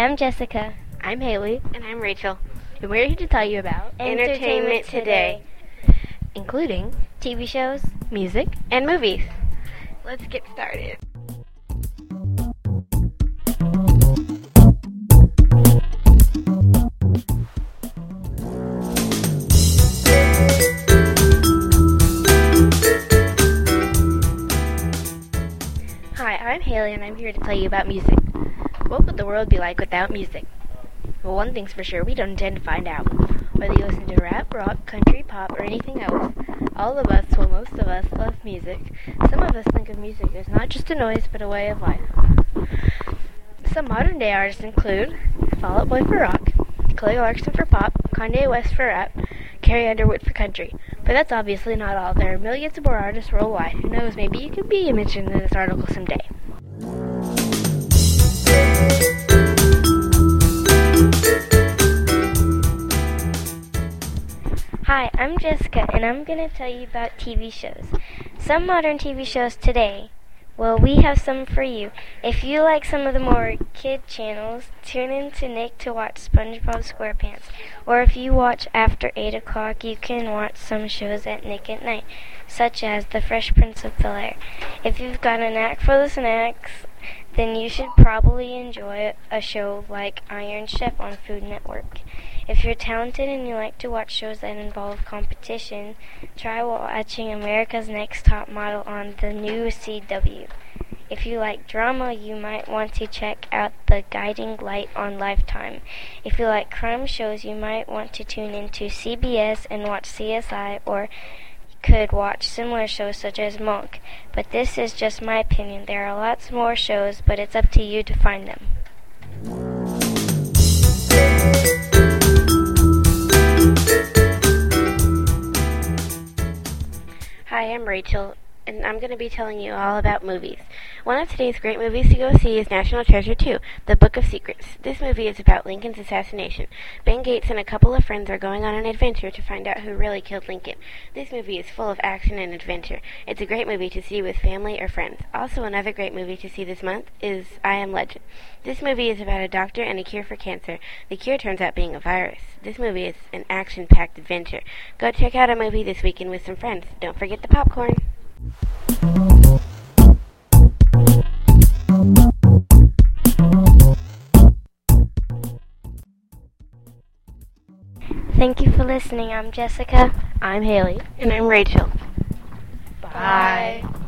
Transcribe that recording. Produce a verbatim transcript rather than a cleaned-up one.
I'm Jessica. I'm Haley. And I'm Rachel. And we're here to tell you about Entertainment Today, including T V shows, music, and movies. Let's get started. Hi, I'm Haley, and I'm here to tell you about music. What would the world be like without music? Well, one thing's for sure, we don't intend to find out. Whether you listen to rap, rock, country, pop, or anything else, all of us, well, most of us, love music. Some of us think of music as not just a noise, but a way of life. Some modern-day artists include Fall Out Boy for rock, Kelly Clarkson for pop, Kanye West for rap, Carrie Underwood for country. But that's obviously not all. There are millions of more artists worldwide. Who knows, maybe you could be mentioned in this article someday. Hi, I'm Jessica, and I'm going to tell you about T V shows. Some modern T V shows today, well, we have some for you. If you like some of the more kid channels, tune in to Nick to watch SpongeBob SquarePants. Or if you watch after eight o'clock, you can watch some shows at Nick at Night, such as The Fresh Prince of Bel-Air. If you've got a knack for the snacks, then you should probably enjoy a show like Iron Chef on Food Network. If you're talented and you like to watch shows that involve competition, try watching America's Next Top Model on the new C W. If you like drama, you might want to check out The Guiding Light on Lifetime. If you like crime shows, you might want to tune into C B S and watch C S I, or could watch similar shows such as Monk. But this is just my opinion. There are lots more shows, but it's up to you to find them. Hi, I'm Rachel, and I'm going to be telling you all about movies. One of today's great movies to go see is National Treasure two, The Book of Secrets. This movie is about Lincoln's assassination. Ben Gates and a couple of friends are going on an adventure to find out who really killed Lincoln. This movie is full of action and adventure. It's a great movie to see with family or friends. Also, another great movie to see this month is I Am Legend. This movie is about a doctor and a cure for cancer. The cure turns out being a virus. This movie is an action-packed adventure. Go check out a movie this weekend with some friends. Don't forget the popcorn. Thank you for listening. I'm Jessica. I'm Haley. And I'm Rachel. Bye. Bye.